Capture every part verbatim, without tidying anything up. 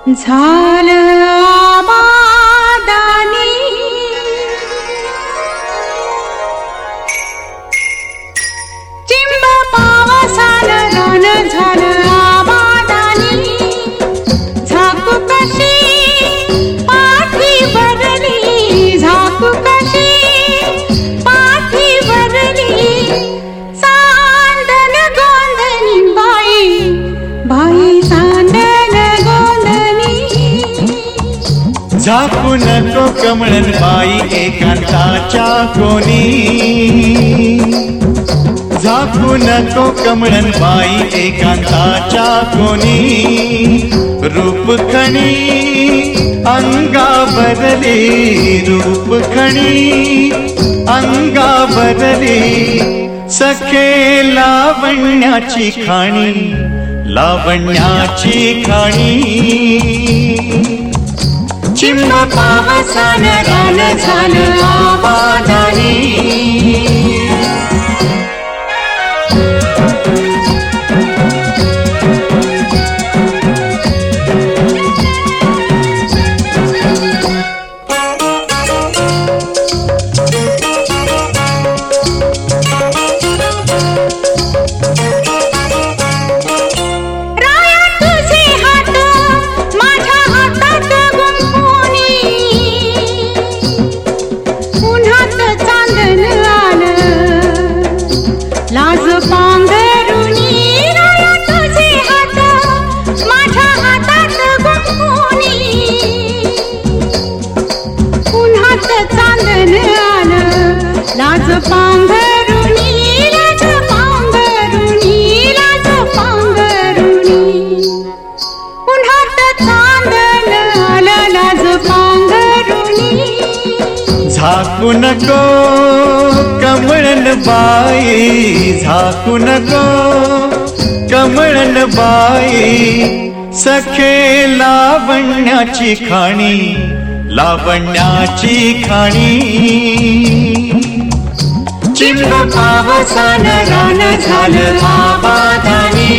झालं आबादानी चिंब पावसानं रान झालं आबादानी झाकू कशी पाठी भरली झाकू कशी पाठी भरली सांडण गोंधनी बाई बाई सांडण गोंधनी झाकू नको कमळन बाई एकांताच्या कोणी झाकू नको कमळन बाई एकांताच्या कोणी रूप खणी अंगा बदली रूप खणी अंगा बदली सखे लावण्याची खाणी लावण्याची खाणी चिंब पावसानं रान झालं आबादानी लाज पांघरुणी राया तुझे हात माझ्या हातात गुंफुनी उन्हात चांदण आलं लाज पांघरुणी लाज पांघरुणी लाज पांघरुणी उन्हात चांदण आलं लाज पांघरुणी झाकू नको कमळन बाई झाकू नको कमळन बाई सखे लावण्याची खाणी लावण्याची खाणी चिंब पावसानं रान झालं आबादानी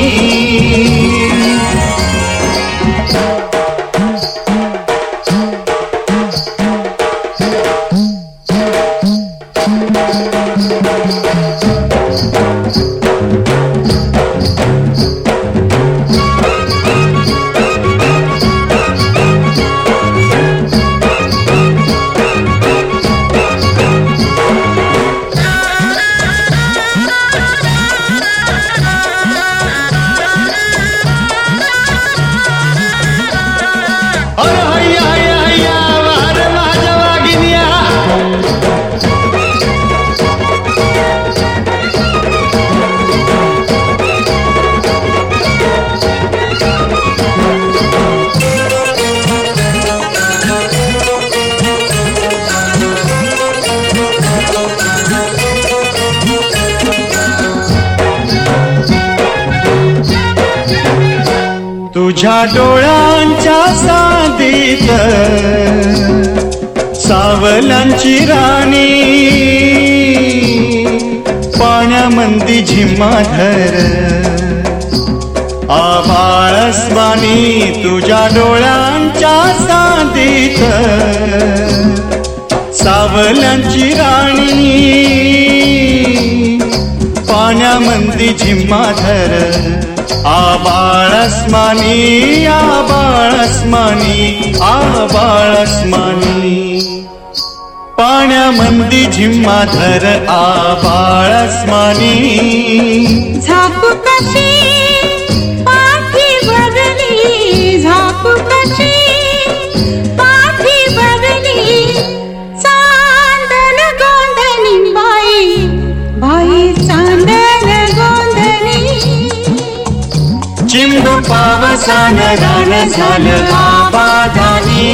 तुझ्या डोळ्यांच्या साधीत सावलांची राणी पाण्यामंदी झिम्माधर आभाळस्वानी तुझ्या डोळ्यांच्या साधीत सावलांची राणी पाण्यामंदी झिम्माधर आबाळस्मानी आबाळस्मानी आबाळस्मानी पाण्यामंदी झिम्माधर आबाळस्मानी झाकू कशी पाठी भरली झाकू कशी पाठी भरली चांदण गोंधनी बाई बाई चांदण गोंधनी चिंब पावसानं रान झालं आबादानी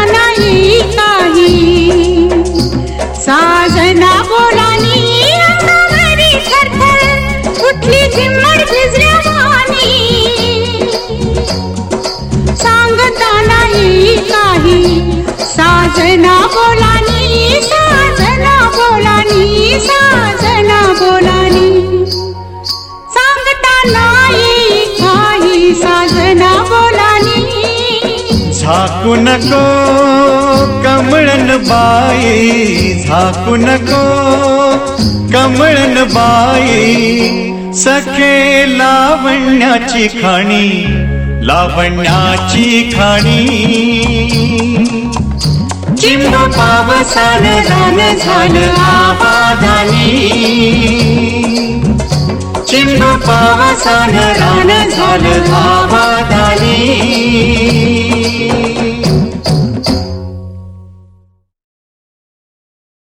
नाही काही साजना बोलानी अंगावरी थरथर उठली झिम्मड भिजल्या वाणी सांगता नाही काही साजना बोलानी साजना बोलानी साजना बोलानी सांगता नाही काही साजना बोलानी झाकू नको कमळन बाई झाकू नको कमळन बाई सखे लावण्याची खाणी लावण्याची खाणी चिंब पावसान रान झालं आबाधानी चिंब पावसान रान झालं आबाधानी